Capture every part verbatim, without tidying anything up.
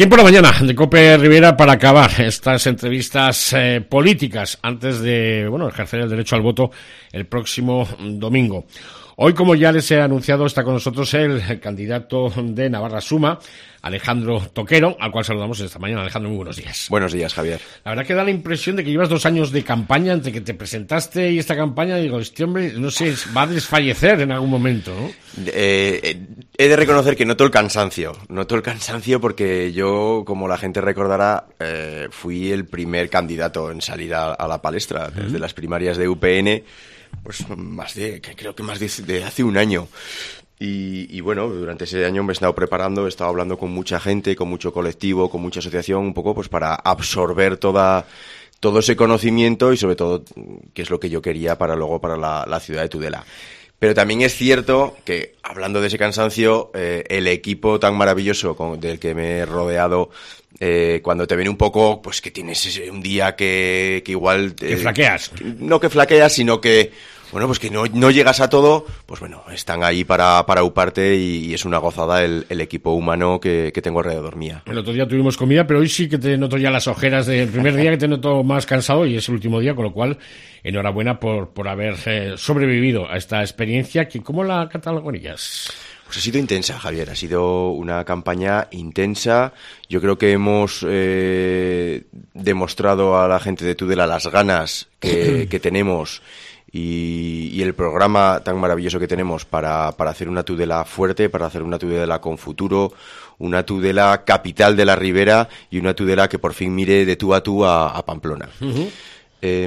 Tiempo de la mañana de COPE Rivera para acabar estas entrevistas eh, políticas antes de, bueno, ejercer el derecho al voto el próximo domingo. Hoy, como ya les he anunciado, está con nosotros el candidato de Navarra Suma, Alejandro Toquero, al cual saludamos esta mañana. Alejandro, muy buenos días. Buenos días, Javier. La verdad que da la impresión de que llevas dos años de campaña, entre que te presentaste y esta campaña, digo, este hombre, no sé, va a desfallecer en algún momento, ¿no? Eh, he de reconocer que noto el cansancio, noto el cansancio porque yo, como la gente recordará, eh, fui el primer candidato en salir a, a la palestra, uh-huh. desde las primarias de U P N, pues más de, creo que más de, de hace un año. Y, y bueno, durante ese año me he estado preparando, he estado hablando con mucha gente, con mucho colectivo, con mucha asociación, un poco pues para absorber toda, todo ese conocimiento y sobre todo qué es lo que yo quería para luego para la, la ciudad de Tudela. Pero también es cierto que, hablando de ese cansancio, eh, el equipo tan maravilloso con, del que me he rodeado, eh, cuando te ven un poco, pues que tienes ese, un día que, que igual... Eh, que flaqueas. No que flaqueas, sino que... Bueno, pues que no, no llegas a todo, pues bueno, están ahí para, para uparte y, y es una gozada el, el equipo humano que, que tengo alrededor mía. El otro día tuvimos comida, pero hoy sí que te noto ya las ojeras del primer día, que te noto más cansado y es el último día, con lo cual, enhorabuena por, por haber eh, sobrevivido a esta experiencia. Que, ¿cómo la catalogarías? Pues ha sido intensa, Javier, ha sido una campaña intensa. Yo creo que hemos eh, demostrado a la gente de Tudela las ganas que, que tenemos y, y el programa tan maravilloso que tenemos para, para hacer una Tudela fuerte, para hacer una Tudela con futuro, una Tudela capital de la Ribera y una Tudela que por fin mire de tú a tú a, a Pamplona. Uh-huh. Eh,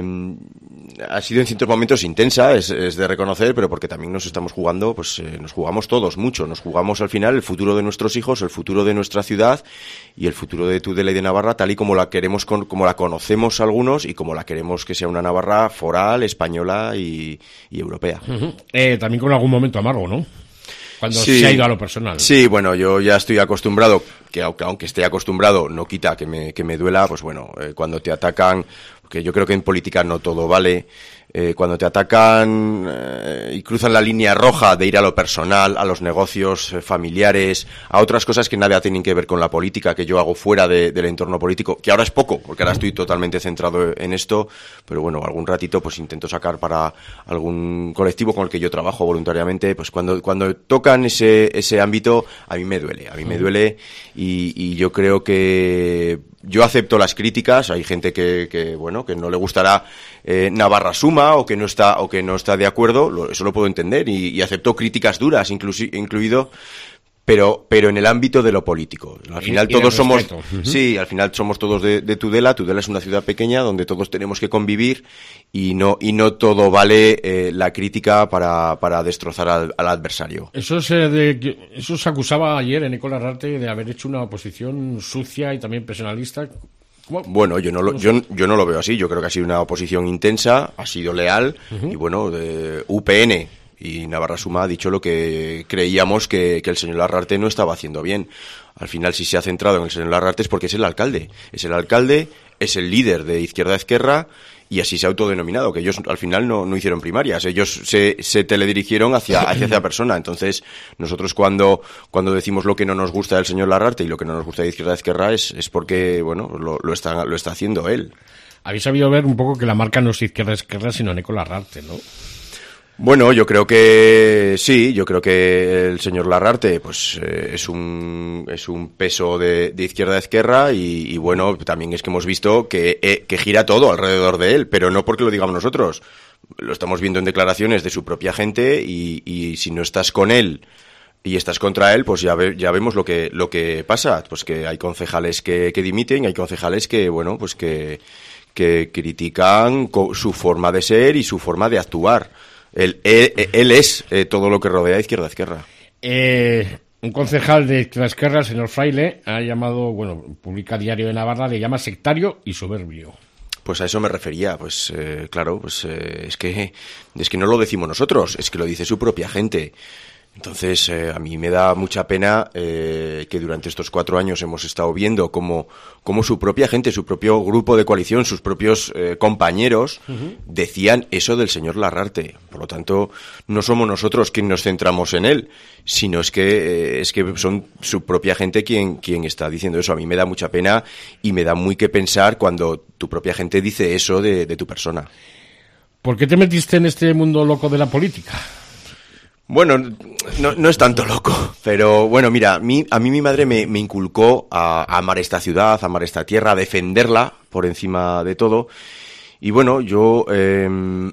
ha sido en ciertos momentos intensa, es, es de reconocer, pero porque también nos estamos jugando, pues eh, nos jugamos todos mucho, nos jugamos al final el futuro de nuestros hijos, el futuro de nuestra ciudad y el futuro de Tudela y de Navarra, tal y como la queremos, con, como la conocemos algunos y como la queremos que sea una Navarra foral, española y, y europea. Uh-huh. Eh, también con algún momento amargo, ¿no? Cuando sí, se ha ido a lo personal. Sí, bueno, yo ya estoy acostumbrado, que aunque, aunque esté acostumbrado, no quita que me, que me duela, pues bueno, eh, cuando te atacan, porque yo creo que en política no todo vale, eh, cuando te atacan eh, y cruzan la línea roja de ir a lo personal, a los negocios eh, familiares, a otras cosas que nada tienen que ver con la política, que yo hago fuera de, del entorno político, que ahora es poco, porque ahora estoy totalmente centrado en esto, pero bueno, algún ratito pues intento sacar para algún colectivo con el que yo trabajo voluntariamente, pues cuando, cuando tocan ese, ese ámbito, a mí me duele, a mí me duele y, y yo creo que yo acepto las críticas, hay gente que, que bueno, que no le gustará eh, Navarra Suma o que no está o que no está de acuerdo, lo, eso lo puedo entender y, y acepto críticas duras, inclusi, incluido, pero pero en el ámbito de lo político. Al final y, y todos somos, uh-huh. sí, al final somos todos de, de Tudela. Tudela es una ciudad pequeña donde todos tenemos que convivir y no y no todo vale eh, la crítica para para destrozar al, al adversario. Eso se de, eso se acusaba ayer en Nicolás Rarte de haber hecho una oposición sucia y también personalista. ¿Cómo? Bueno, yo no lo yo, yo no lo veo así. Yo creo que ha sido una oposición intensa, ha sido leal uh-huh. y bueno, de U P N y Navarra Suma ha dicho lo que creíamos que, que el señor Larrarte no estaba haciendo bien. Al final, si se ha centrado en el señor Larrarte es porque es el alcalde. Es el alcalde, es el líder de Izquierda Esquerra y así se ha autodenominado, que ellos al final no, no hicieron primarias. Ellos se, se teledirigieron hacia, hacia esa persona. Entonces, nosotros cuando, cuando decimos lo que no nos gusta del señor Larrarte y lo que no nos gusta de Izquierda Esquerra es, es porque, bueno, lo, lo, está, lo está haciendo él. Habéis sabido ver un poco que la marca no es Izquierda Esquerra, sino Nicolás Rarte, ¿no? Bueno, yo creo que sí, yo creo que el señor Larrarte pues eh, es un es un peso de, de izquierda a izquierda y, y bueno, también es que hemos visto que, eh, que gira todo alrededor de él, pero no porque lo digamos nosotros, lo estamos viendo en declaraciones de su propia gente y, y si no estás con él y estás contra él, pues ya ve, ya vemos lo que lo que pasa, pues que hay concejales que, que dimiten, hay concejales que bueno, pues que que critican su forma de ser y su forma de actuar. Él, él, él es eh, todo lo que rodea a Izquierda Esquerra. Eh, un concejal de Izquierda Esquerra, el señor Fraile, ha llamado, bueno, publica Diario de Navarra, le llama sectario y soberbio. Pues a eso me refería, pues eh, claro, pues eh, es que es que no lo decimos nosotros, es que lo dice su propia gente. Entonces, eh, a mí me da mucha pena eh, que durante estos cuatro años hemos estado viendo cómo, cómo su propia gente, su propio grupo de coalición, sus propios eh, compañeros uh-huh. decían eso del señor Larrarte. Por lo tanto, no somos nosotros quienes nos centramos en él, sino es que eh, es que son su propia gente quien, quien está diciendo eso. A mí me da mucha pena y me da muy que pensar cuando tu propia gente dice eso de, de tu persona. ¿Por qué te metiste en este mundo loco de la política? Bueno, no, no es tanto loco, pero bueno, mira, mi, a mí mi madre me, me inculcó a, a amar esta ciudad, a amar esta tierra, a defenderla por encima de todo. Y bueno, yo eh,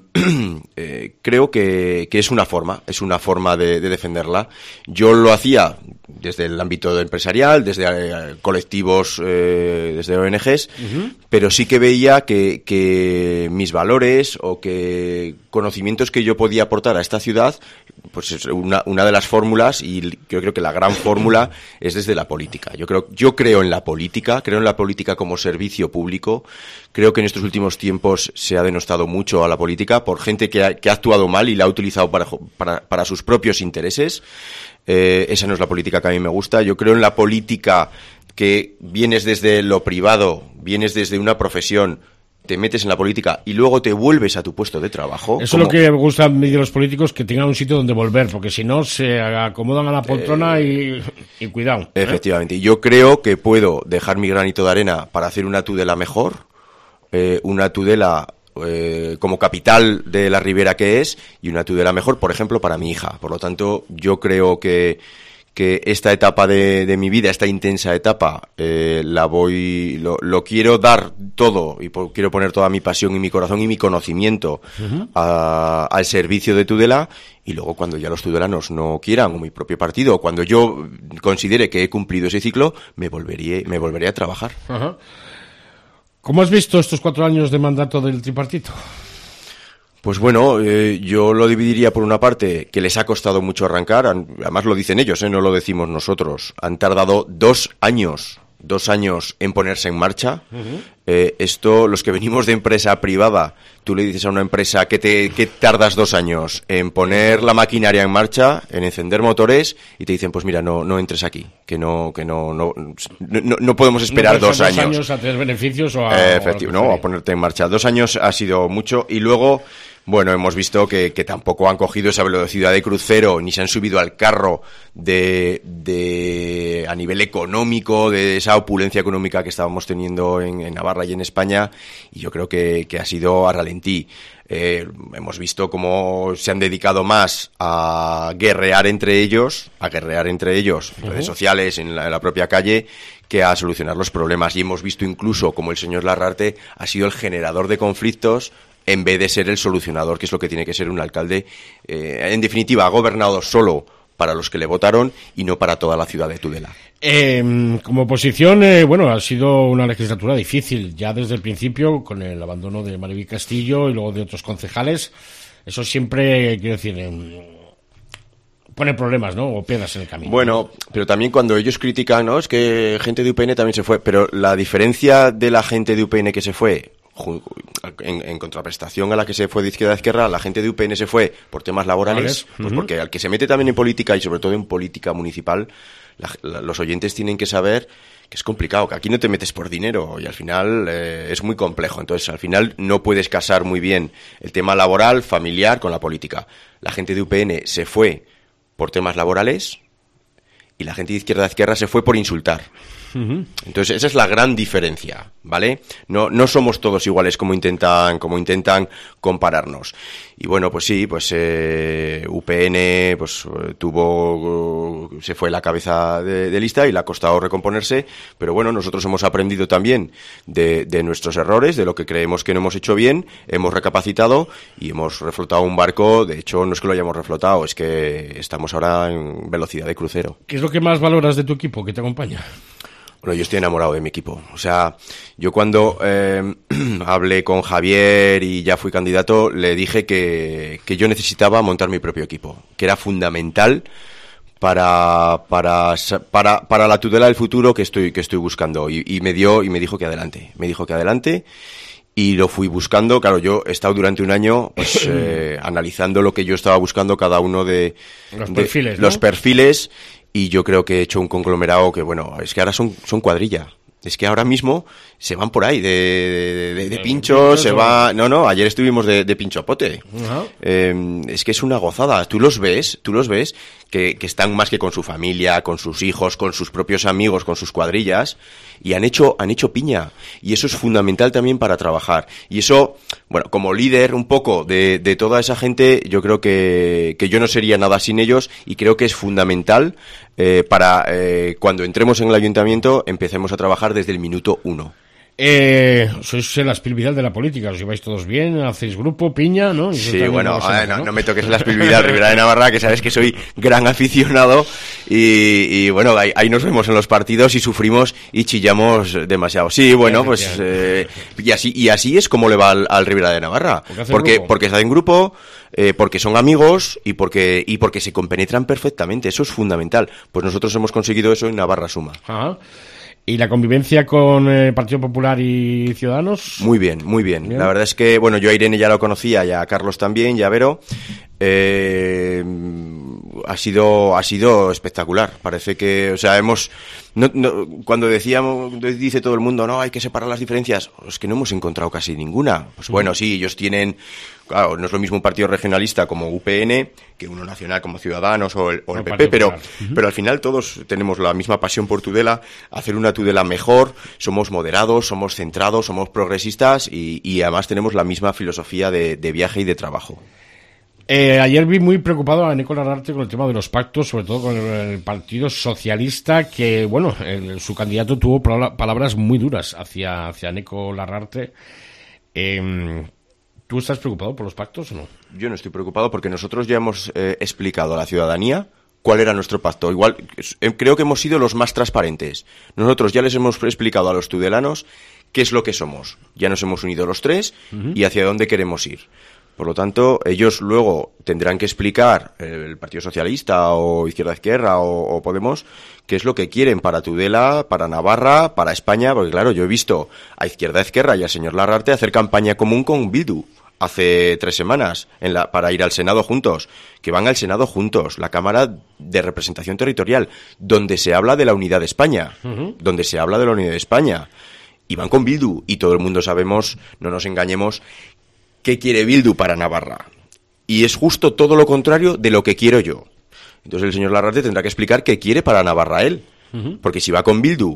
eh, creo que, que es una forma, es una forma de, de defenderla. Yo lo hacía desde el ámbito empresarial, desde eh, colectivos, eh, desde O N Ges, uh-huh. pero sí que veía que, que mis valores o que conocimientos que yo podía aportar a esta ciudad, pues es una, una de las fórmulas, y yo creo que la gran fórmula es desde la política. Yo creo, yo creo en la política, creo en la política como servicio público. Creo que en estos últimos tiempos se ha denostado mucho a la política por gente que ha, que ha actuado mal y la ha utilizado para, para, para sus propios intereses. Eh, esa no es la política que a mí me gusta. Yo creo en la política que vienes desde lo privado, vienes desde una profesión, te metes en la política y luego te vuelves a tu puesto de trabajo. Eso como... es lo que me gusta a mí de los políticos, que tengan un sitio donde volver, porque si no se acomodan a la poltrona eh, y, y cuidado. ¿eh? Efectivamente. Yo creo que puedo dejar mi granito de arena para hacer una Tudela mejor, eh, una Tudela eh, como capital de la Ribera que es, y una Tudela mejor, por ejemplo, para mi hija. Por lo tanto, yo creo que que esta etapa de, de mi vida, esta intensa etapa, eh, la voy, lo, lo quiero dar todo y po- quiero poner toda mi pasión y mi corazón y mi conocimiento uh-huh. a, al servicio de Tudela, y luego cuando ya los tudelanos no quieran, o mi propio partido, o cuando yo considere que he cumplido ese ciclo, me volveré, me volveré a trabajar. Uh-huh. ¿Cómo has visto estos cuatro años de mandato del tripartito? Pues bueno, eh, yo lo dividiría por una parte que les ha costado mucho arrancar, además lo dicen ellos, eh, no lo decimos nosotros. Han tardado dos años, dos años en ponerse en marcha. Uh-huh. Eh, esto, los que venimos de empresa privada, tú le dices a una empresa que te que tardas dos años en poner la maquinaria en marcha, en encender motores, y te dicen, pues mira, no no entres aquí, que no que no no no, no podemos esperar no dos años. Dos años a tener beneficios o a, eh, efectivo, o a no, a ponerte en marcha. Dos años ha sido mucho, y luego, bueno, hemos visto que, que tampoco han cogido esa velocidad de crucero, ni se han subido al carro de, de a nivel económico, de esa opulencia económica que estábamos teniendo en, en Navarra y en España, y yo creo que, que ha sido a ralentí. Eh, hemos visto cómo se han dedicado más a guerrear entre ellos, a guerrear entre ellos en uh-huh. redes sociales, en la, en la propia calle, que a solucionar los problemas. Y hemos visto incluso como el señor Larrarte ha sido el generador de conflictos, en vez de ser el solucionador, que es lo que tiene que ser un alcalde. Eh, en definitiva, ha gobernado solo para los que le votaron y no para toda la ciudad de Tudela. Eh, como oposición, eh, bueno, ha sido una legislatura difícil, ya desde el principio, con el abandono de Mariví Castillo y luego de otros concejales. Eso siempre, quiero decir, eh, pone problemas, ¿no? O piedras en el camino. Bueno, pero también cuando ellos critican, ¿no? Es que gente de U P N también se fue, pero la diferencia de la gente de U P N que se fue, En, en contraprestación a la que se fue de izquierda a izquierda, la gente de U P N se fue por temas laborales, pues uh-huh. porque al que se mete también en política, y sobre todo en política municipal, la, la, los oyentes tienen que saber que es complicado, que aquí no te metes por dinero, y al final eh, es muy complejo. Entonces, al final no puedes casar muy bien el tema laboral, familiar, con la política. La gente de U P N se fue por temas laborales, y la gente de izquierda a izquierda se fue por insultar. Entonces esa es la gran diferencia, ¿vale? No no somos todos iguales como intentan como intentan compararnos. Y bueno, pues sí, pues eh, U P N pues tuvo se fue la cabeza de, de lista y le ha costado recomponerse, pero bueno, nosotros hemos aprendido también de, de nuestros errores, de lo que creemos que no hemos hecho bien, hemos recapacitado y hemos reflotado un barco. De hecho, no es que lo hayamos reflotado, es que estamos ahora en velocidad de crucero. ¿Qué es lo que más valoras de tu equipo que te acompaña? Bueno, yo estoy enamorado de mi equipo. O sea, yo cuando eh, hablé con Javier y ya fui candidato, le dije que, que yo necesitaba montar mi propio equipo, que era fundamental para para para para la Tudela del futuro que estoy que estoy buscando. Y, y me dio y me dijo que adelante, me dijo que adelante. y lo fui buscando. Claro, yo he estado durante un año pues eh, analizando lo que yo estaba buscando, cada uno de los de, perfiles, ¿no? los perfiles, y yo creo que he hecho un conglomerado que, bueno, es que ahora son, son cuadrilla. Es que ahora mismo se van por ahí de, de, de, de pinchos, se va... No, no, ayer estuvimos de, de pinchopote. Uh-huh. Eh, es que es una gozada. Tú los ves, tú los ves que, que están más que con su familia, con sus hijos, con sus propios amigos, con sus cuadrillas, y han hecho, han hecho piña. Y eso es fundamental también para trabajar. Y eso, bueno, como líder un poco de, de toda esa gente, yo creo que, que yo no sería nada sin ellos, y creo que es fundamental eh, para eh, cuando entremos en el ayuntamiento empecemos a trabajar desde el minuto uno. Eh, sois la Espil Vidal de la política, os lleváis todos bien, hacéis grupo, piña, ¿no? Y sí, bueno, no, ver, no, ¿no? no me toques la Espil Vidal, Ribera de Navarra, que sabes que soy gran aficionado, y, y bueno, ahí, ahí nos vemos en los partidos y sufrimos y chillamos demasiado. Sí, bueno, pues eh, y así y así es como le va al, al Ribera de Navarra, porque porque, porque está en grupo, eh, porque son amigos y porque y porque se compenetran perfectamente. Eso es fundamental. Pues nosotros hemos conseguido eso en Navarra Suma. Ajá. ¿Y la convivencia con el eh, Partido Popular y Ciudadanos? Muy bien, muy bien, bien. La verdad es que, bueno, yo a Irene ya lo conocía, y a Carlos también, y a Vero. Eh, ha sido ha sido espectacular. Parece que, o sea, hemos... No, no, cuando decíamos, dice todo el mundo, no, hay que separar las diferencias, es que no hemos encontrado casi ninguna. Pues bueno, sí, ellos tienen... Claro, no es lo mismo un partido regionalista como U P N que uno nacional como Ciudadanos o el, o el P P, pero, uh-huh. pero al final todos tenemos la misma pasión por Tudela, hacer una Tudela mejor, somos moderados, somos centrados, somos progresistas y, y además tenemos la misma filosofía de, de viaje y de trabajo. Eh, ayer vi muy preocupado a Nico Lararte con el tema de los pactos, sobre todo con el, el Partido Socialista, que, bueno, el, su candidato tuvo palabras muy duras hacia, hacia Nico Lararte. Eh, ¿Tú estás preocupado por los pactos o no? Yo no estoy preocupado porque nosotros ya hemos eh, explicado a la ciudadanía cuál era nuestro pacto. Igual, eh, creo que hemos sido los más transparentes. Nosotros ya les hemos explicado a los tudelanos qué es lo que somos. Ya nos hemos unido los tres uh-huh. y hacia dónde queremos ir. Por lo tanto, ellos luego tendrán que explicar, el Partido Socialista o Izquierda-Izquierda o, o Podemos, qué es lo que quieren para Tudela, para Navarra, para España, porque claro, yo he visto a Izquierda-Izquierda y al señor Lararte hacer campaña común con Bildu hace tres semanas en la, para ir al Senado juntos, que van al Senado juntos, la Cámara de Representación Territorial, donde se habla de la unidad de España, uh-huh. donde se habla de la unidad de España, y van con Bildu, y todo el mundo sabemos, no nos engañemos, qué quiere Bildu para Navarra. Y es justo todo lo contrario de lo que quiero yo. Entonces el señor Lararte tendrá que explicar qué quiere para Navarra él. Uh-huh. Porque si va con Bildu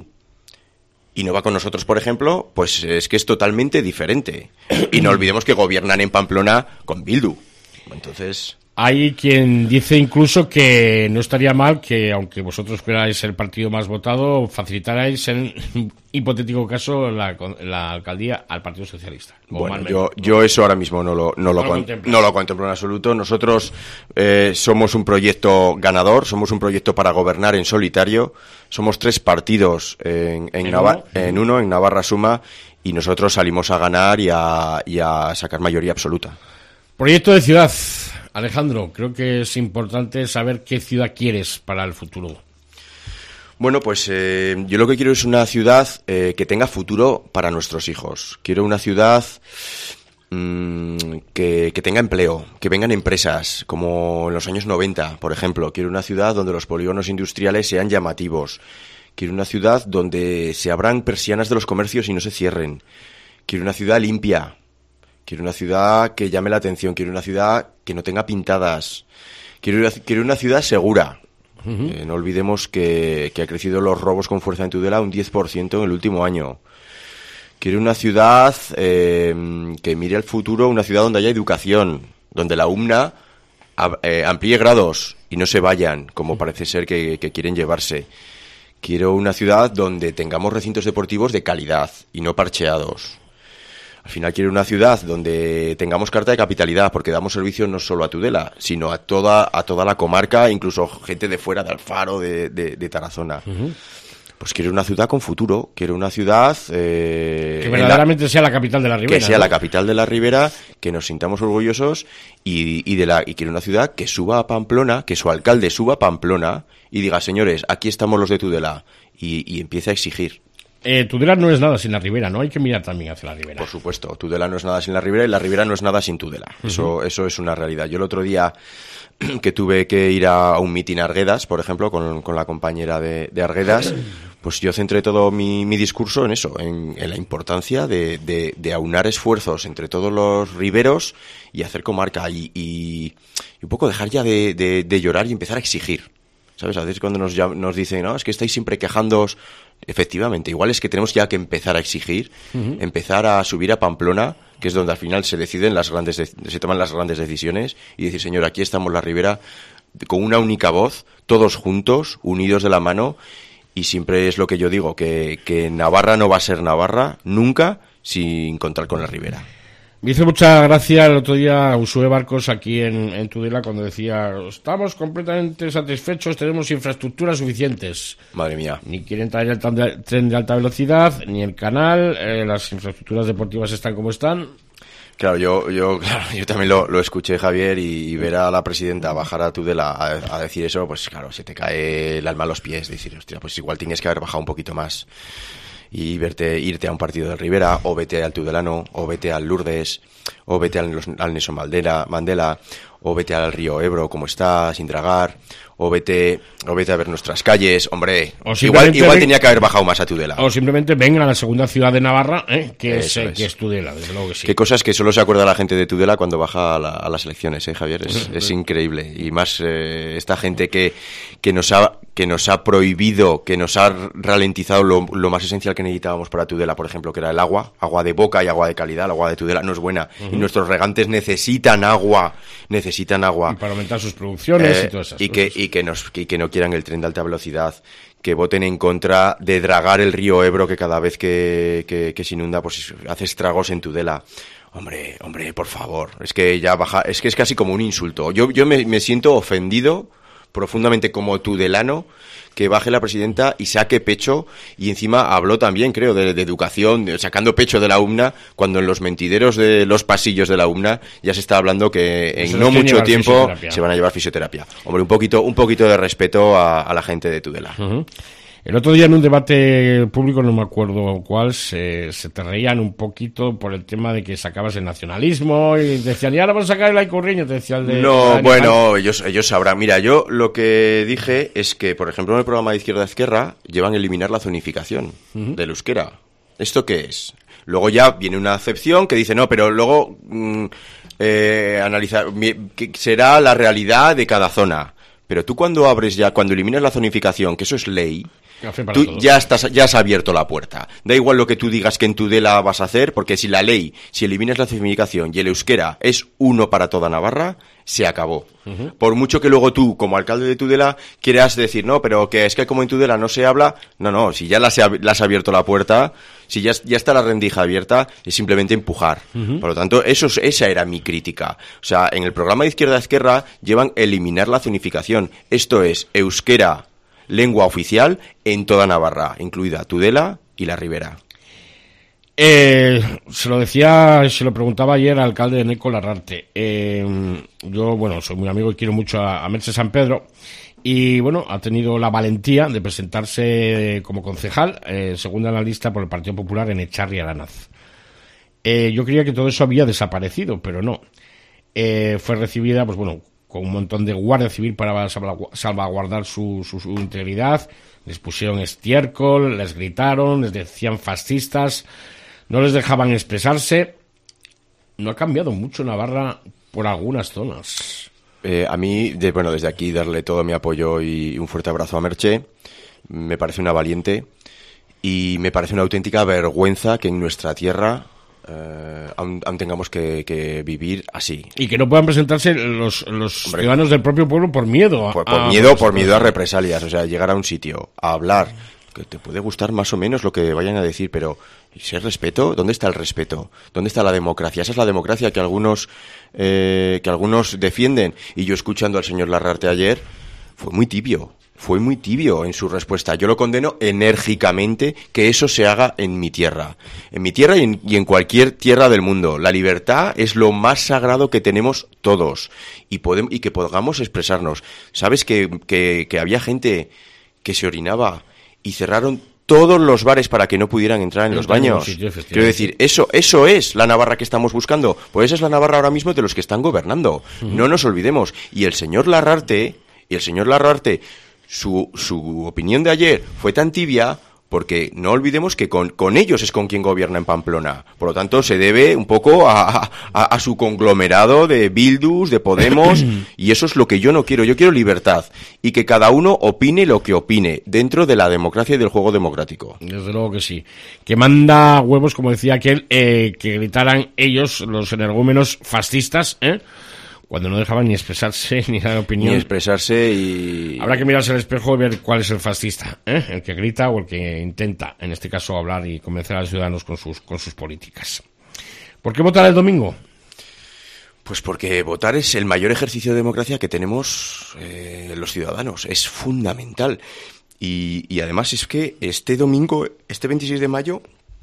y no va con nosotros, por ejemplo, pues es que es totalmente diferente. Y no olvidemos que gobiernan en Pamplona con Bildu. Entonces... Hay quien dice incluso que no estaría mal que, aunque vosotros fuerais el partido más votado, facilitarais en un hipotético caso la, la alcaldía al Partido Socialista. Bueno, yo, yo eso ahora mismo no lo, no, no, lo, lo, con, no lo contemplo en absoluto. Nosotros eh, somos un proyecto ganador, somos un proyecto para gobernar en solitario. Somos tres partidos en, en, ¿En, Navar- uno? en uno, en Navarra Suma, y nosotros salimos a ganar y a, y a sacar mayoría absoluta. Proyecto de ciudad. Alejandro, creo que es importante saber qué ciudad quieres para el futuro. Bueno, pues eh, yo lo que quiero es una ciudad eh, que tenga futuro para nuestros hijos. Quiero una ciudad mmm, que, que tenga empleo, que vengan empresas, como en los años noventa, por ejemplo. Quiero una ciudad donde los polígonos industriales sean llamativos. Quiero una ciudad donde se abran persianas de los comercios y no se cierren. Quiero una ciudad limpia. Quiero una ciudad que llame la atención, quiero una ciudad que no tenga pintadas, quiero una, quiero una ciudad segura. Uh-huh. Eh, no olvidemos que, que ha crecido los robos con fuerza en Tudela un diez por ciento en el último año. Quiero una ciudad eh, que mire al futuro, una ciudad donde haya educación, donde la U M N A ab, eh, amplíe grados y no se vayan, como parece ser que, que quieren llevarse. Quiero una ciudad donde tengamos recintos deportivos de calidad y no parcheados. Al final quiero una ciudad donde tengamos carta de capitalidad, porque damos servicio no solo a Tudela, sino a toda a toda la comarca, incluso gente de fuera de Alfaro, de, de, de Tarazona. Uh-huh. Pues quiero una ciudad con futuro, quiero una ciudad... Eh, que verdaderamente la, sea la capital de la Ribera. Que sea ¿no? la capital de la Ribera, que nos sintamos orgullosos y, y, de la, y quiero una ciudad que suba a Pamplona, que su alcalde suba a Pamplona y diga, señores, aquí estamos los de Tudela, y, y empiece a exigir. Eh, Tudela no es nada sin la ribera, ¿no? Hay que mirar también hacia la ribera. Por supuesto, Tudela no es nada sin la ribera y la ribera no es nada sin Tudela. Uh-huh. Eso, eso es una realidad. Yo el otro día que tuve que ir a un mitin a Arguedas, por ejemplo, con, con la compañera de, de Arguedas, pues yo centré todo mi, mi discurso en eso, en, en la importancia de, de, de aunar esfuerzos entre todos los riberos y hacer comarca y, y, y un poco dejar ya de, de, de llorar y empezar a exigir. ¿Sabes? A veces cuando nos, nos dicen, no, es que estáis siempre quejándoos, efectivamente, igual es que tenemos ya que empezar a exigir, uh-huh. empezar a subir a Pamplona, que es donde al final se deciden las grandes, se toman las grandes decisiones, y decir, señor, aquí estamos la ribera, con una única voz, todos juntos, unidos de la mano, y siempre es lo que yo digo, que, que Navarra no va a ser Navarra nunca sin contar con la ribera. Me hizo mucha gracia el otro día Uxue Barcos aquí en, en Tudela cuando decía, estamos completamente satisfechos, tenemos infraestructuras suficientes. Madre mía. Ni quieren traer el tren de alta velocidad, ni el canal, eh, las infraestructuras deportivas están como están. Claro, yo yo claro, yo también lo, lo escuché, Javier, y, y ver a la presidenta bajar a Tudela a, a decir eso, pues claro, se te cae el alma a los pies, decir, hostia, pues igual tienes que haber bajado un poquito más. Y verte irte a un partido del Ribera, o vete al Tudelano, o vete al Lourdes, o vete al, al Nelson Mandela, Mandela, o vete al río Ebro, como está, sin dragar, o vete, o vete a ver nuestras calles, hombre, igual, igual ven, tenía que haber bajado más a Tudela. O simplemente vengan a la segunda ciudad de Navarra, ¿eh? que, es, es. que es Tudela, desde luego que sí. Qué cosas que solo se acuerda la gente de Tudela cuando baja a, la, a las elecciones, ¿eh, Javier? Es, es increíble. Y más eh, esta gente que, que nos ha que nos ha prohibido, que nos ha ralentizado lo, lo más esencial que necesitábamos para Tudela, por ejemplo, que era el agua, agua de boca y agua de calidad. El agua de Tudela no es buena. Uh-huh. Y nuestros regantes necesitan agua, necesitan agua. Y para aumentar sus producciones eh, y todas esas y cosas. Que, y, que nos, y que no quieran el tren de alta velocidad, que voten en contra de dragar el río Ebro, que cada vez que, que, que se inunda, pues hace estragos en Tudela. Hombre, hombre, por favor. Es que ya baja, es que es casi como un insulto. Yo, yo me, me siento ofendido profundamente como tudelano, que baje la presidenta y saque pecho, y encima habló también, creo, de, de educación, de, sacando pecho de la U M N A, cuando en los mentideros de los pasillos de la U M N A ya se está hablando que en Eso no mucho tiempo se van a llevar fisioterapia. Hombre, un poquito, un poquito de respeto a, a la gente de Tudela. Uh-huh. El otro día en un debate público, no me acuerdo cuál, se, se te reían un poquito por el tema de que sacabas el nacionalismo y decían, y ahora vamos a sacar el Aicurriño, te decía el de... No, el bueno, ellos, ellos sabrán. Mira, yo lo que dije es que, por ejemplo, en el programa de Izquierda Ezquerra llevan a eliminar la zonificación uh-huh. del euskera. ¿Esto qué es? Luego ya viene una acepción que dice, no, pero luego mmm, eh, analizar, que será la realidad de cada zona. Pero tú cuando abres ya, cuando eliminas la zonificación, que eso es ley... Tú todos. ya estás, ya has abierto la puerta. Da igual lo que tú digas que en Tudela vas a hacer, porque si la ley, si eliminas la zonificación y el euskera es uno para toda Navarra, se acabó. Uh-huh. Por mucho que luego tú, como alcalde de Tudela, quieras decir, no, pero que es que como en Tudela no se habla, no, no, si ya la has abierto la puerta, si ya, ya está la rendija abierta, es simplemente empujar. Uh-huh. Por lo tanto, eso, esa era mi crítica. O sea, en el programa de Izquierda Ezquerra llevan eliminar la zonificación. Esto es euskera, lengua oficial en toda Navarra, incluida Tudela y la Ribera. Eh, se lo decía, se lo preguntaba ayer al alcalde de Neco Larrarte. Eh, yo, bueno, soy muy amigo y quiero mucho a, a Merche San Pedro. Y, bueno, ha tenido la valentía de presentarse como concejal, eh, segunda en la lista por el Partido Popular en Echarri Aranaz. Eh, yo creía que todo eso había desaparecido, pero no. Eh, fue recibida, pues bueno, con un montón de guardia civil para salvaguardar su, su, su integridad. Les pusieron estiércol, les gritaron, les decían fascistas, no les dejaban expresarse. No ha cambiado mucho Navarra por algunas zonas. Eh, a mí, de, bueno, desde aquí darle todo mi apoyo y un fuerte abrazo a Merche. Me parece una valiente y me parece una auténtica vergüenza que en nuestra tierra Uh, aún, aún tengamos que, que vivir así. Y que no puedan presentarse los, los Hombre, ciudadanos del propio pueblo por miedo. A, por, por, a, miedo, por miedo a represalias. O sea, llegar a un sitio, a hablar, que te puede gustar más o menos lo que vayan a decir, pero ¿ese respeto? ¿Dónde está el respeto? ¿Dónde está la democracia? Esa es la democracia que algunos, eh, que algunos defienden. Y yo, escuchando al señor Larrarte ayer, fue muy tibio. Fue muy tibio en su respuesta. Yo lo condeno enérgicamente que eso se haga en mi tierra. En mi tierra y en, y en cualquier tierra del mundo. La libertad es lo más sagrado que tenemos todos. Y, podemos, y que podamos expresarnos. ¿Sabes que, que, que había gente que se orinaba y cerraron todos los bares para que no pudieran entrar en los baños. Quiero decir, eso, eso es la Navarra que estamos buscando. Pues esa es la Navarra ahora mismo de los que están gobernando. Uh-huh. No nos olvidemos. Y el señor Larrarte, y el señor Larrarte, su, su opinión de ayer fue tan tibia porque no olvidemos que con, con ellos es con quien gobierna en Pamplona. Por lo tanto, se debe un poco a, a, a su conglomerado de Bildus, de Podemos, y eso es lo que yo no quiero. Yo quiero libertad y que cada uno opine lo que opine dentro de la democracia y del juego democrático. Desde luego que sí. Que manda huevos, como decía aquel, eh, que gritaran ellos, los energúmenos fascistas, ¿eh? Cuando no dejaban ni expresarse, ni dar opinión. Ni expresarse y... Habrá que mirarse al espejo y ver cuál es el fascista, ¿eh? El que grita o el que intenta, en este caso, hablar y convencer a los ciudadanos con sus, con sus políticas. ¿Por qué votar el domingo? Pues porque votar es el mayor ejercicio de democracia que tenemos eh, los ciudadanos. Es fundamental. Y, y además es que este domingo, este veintiséis de mayo...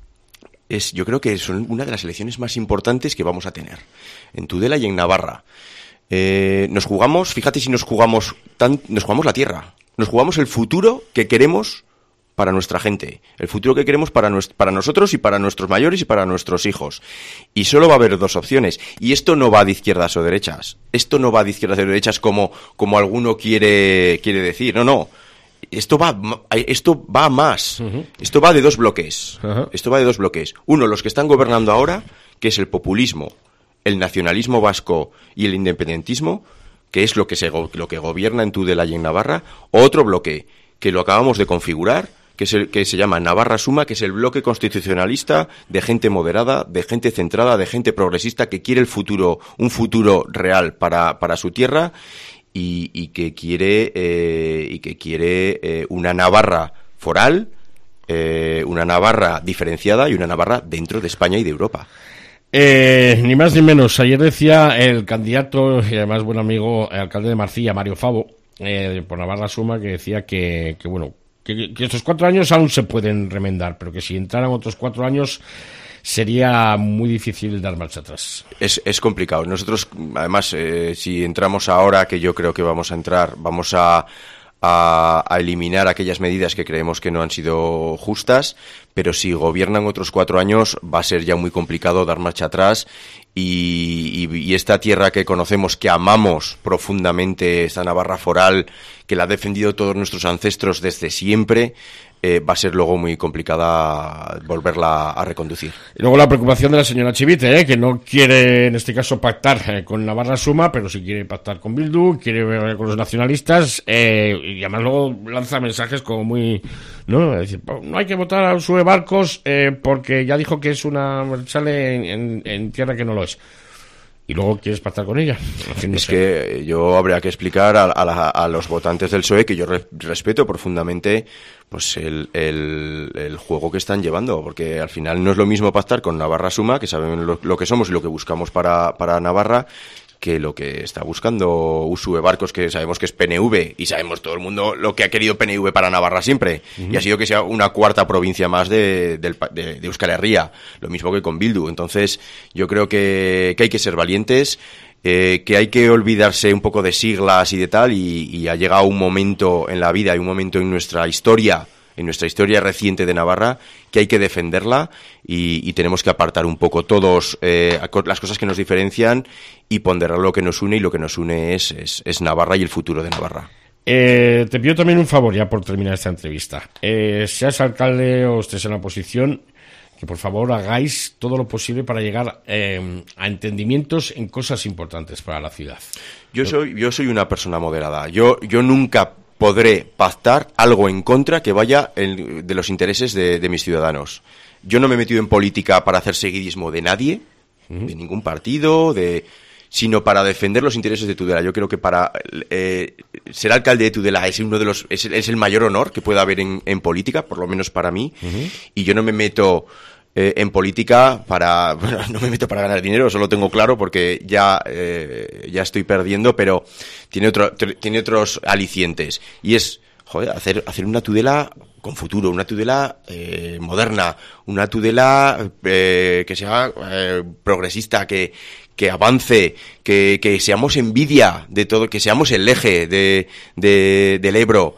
Es, yo creo que son una de las elecciones más importantes que vamos a tener en Tudela y en Navarra. Eh, nos jugamos, fíjate si nos jugamos, tan, nos jugamos la tierra, nos jugamos el futuro que queremos para nuestra gente, el futuro que queremos para, nuest- para nosotros y para nuestros mayores y para nuestros hijos. Y solo va a haber dos opciones. Y esto no va de izquierdas o derechas. Esto no va de izquierdas o derechas como, como alguno quiere, quiere decir. No, no. Esto va, esto va más. Uh-huh. Esto va de dos bloques. Uh-huh. Esto va de dos bloques. Uno, los que están gobernando ahora, que es el populismo, el nacionalismo vasco y el independentismo, que es lo que se lo que gobierna en Tudela y en Navarra. Otro bloque, que lo acabamos de configurar, que, es el, que se llama Navarra Suma, que es el bloque constitucionalista de gente moderada, de gente centrada, de gente progresista que quiere el futuro, un futuro real para, para su tierra. Y, y que quiere eh, y que quiere eh, una Navarra foral, eh, una Navarra diferenciada y una Navarra dentro de España y de Europa. Eh, ni más ni menos. Ayer decía el candidato y además buen amigo, el alcalde de Marcilla, Mario Favo, eh, por Navarra Suma, que decía que, que bueno, que, que estos cuatro años aún se pueden remendar, pero que si entraran otros cuatro años sería muy difícil dar marcha atrás. Es, es complicado. Nosotros, además, eh, si entramos ahora, que yo creo que vamos a entrar, vamos a, a, a eliminar aquellas medidas que creemos que no han sido justas, pero si gobiernan otros cuatro años va a ser ya muy complicado dar marcha atrás y, y, y esta tierra que conocemos, que amamos profundamente, esta Navarra foral, que la ha defendido todos nuestros ancestros desde siempre, Eh, va a ser luego muy complicada volverla a reconducir. Y luego la preocupación de la señora Chivite, ¿eh? Que no quiere en este caso pactar eh, con Navarra Suma, pero sí quiere pactar con Bildu, quiere ver con los nacionalistas, eh, y además luego lanza mensajes como muy, ¿no? Es decir, no hay que votar a Uxue Barkos eh, porque ya dijo que es una sale en, en, en tierra que no lo es. Y luego quieres pactar con ella. No es sé. Que yo habría que explicar a, a, la, a los votantes del P S O E que yo re, respeto profundamente pues el, el, el juego que están llevando, porque al final no es lo mismo pactar con Navarra Suma, que saben lo, lo que somos y lo que buscamos para, para Navarra, que lo que está buscando Uxue Barkos, que sabemos que es P N V, y sabemos todo el mundo lo que ha querido P N V para Navarra siempre, uh-huh. Y ha sido que sea una cuarta provincia más de, de, de, de Euskal Herria, lo mismo que con Bildu. Entonces yo creo que, que hay que ser valientes, eh, que hay que olvidarse un poco de siglas y de tal, y, y ha llegado un momento en la vida y un momento en nuestra historia, en nuestra historia reciente de Navarra, que hay que defenderla y, y tenemos que apartar un poco todos eh, las cosas que nos diferencian y ponderar lo que nos une, y lo que nos une es, es, es Navarra y el futuro de Navarra. Eh, te pido también un favor ya por terminar esta entrevista. Eh, seas alcalde o estés en la oposición, que por favor hagáis todo lo posible para llegar eh, a entendimientos en cosas importantes para la ciudad. Yo soy, yo soy una persona moderada. Yo, yo nunca podré pactar algo en contra que vaya en, de los intereses de, de mis ciudadanos. Yo no me he metido en política para hacer seguidismo de nadie, uh-huh. de ningún partido, de sino para defender los intereses de Tudela. Yo creo que para eh, ser alcalde de Tudela es uno de los es, es el mayor honor que pueda haber en, en política, por lo menos para mí. Uh-huh. Y yo no me meto eh, en política para bueno, no me meto para ganar dinero, eso lo tengo claro porque ya eh, ya estoy perdiendo, pero tiene otro tiene otros alicientes y es joder, hacer hacer una Tudela con futuro, una Tudela eh, moderna, una Tudela eh, que sea eh, progresista, que que avance, que, que seamos envidia de todo, que seamos el eje de, de, del Ebro.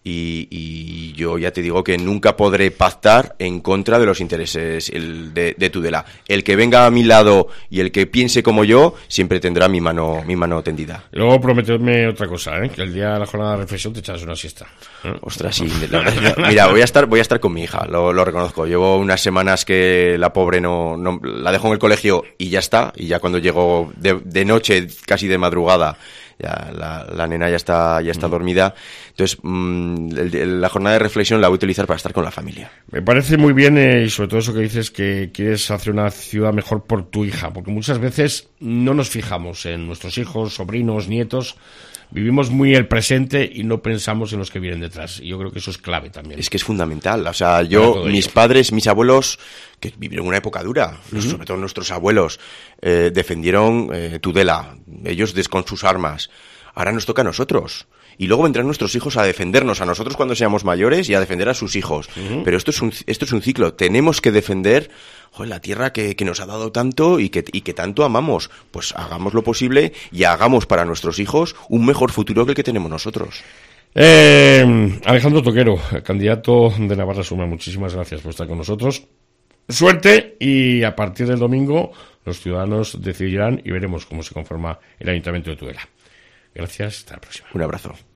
Y, y yo ya te digo que nunca podré pactar en contra de los intereses el, de, de Tudela. El que venga a mi lado y el que piense como yo siempre tendrá mi mano mi mano tendida. Luego prometedme otra cosa, ¿eh? Que el día de la jornada de reflexión te echas una siesta. ¿eh? Ostras, sí. La verdad, mira, voy a estar voy a estar con mi hija, lo, lo reconozco. Llevo unas semanas que la pobre no, no la dejo en el colegio y ya está. Y ya cuando llego de, de noche, casi de madrugada, ya la, la nena ya está ya está dormida. Entonces mmm, el, el, la jornada de reflexión la voy a utilizar para estar con la familia. Me parece muy bien, eh, y sobre todo eso que dices, que quieres hacer una ciudad mejor por tu hija, porque muchas veces no nos fijamos en nuestros hijos, sobrinos, nietos. Vivimos muy el presente y no pensamos en los que vienen detrás. Y yo creo que eso es clave también. Es que es fundamental. O sea, yo, mis ello. padres, mis abuelos, que vivieron una época dura, uh-huh. sobre todo nuestros abuelos, eh, defendieron eh, Tudela, ellos des con sus armas. Ahora nos toca a nosotros. Y luego vendrán nuestros hijos a defendernos a nosotros cuando seamos mayores y a defender a sus hijos. Uh-huh. Pero esto es un esto es un ciclo. Tenemos que defender joder, la tierra que, que nos ha dado tanto y que, y que tanto amamos. Pues hagamos lo posible y hagamos para nuestros hijos un mejor futuro que el que tenemos nosotros. Eh, Alejandro Toquero, candidato de Navarra Suma, muchísimas gracias por estar con nosotros. Suerte, y a partir del domingo los ciudadanos decidirán y veremos cómo se conforma el Ayuntamiento de Tudela. Gracias, hasta la próxima. Un abrazo.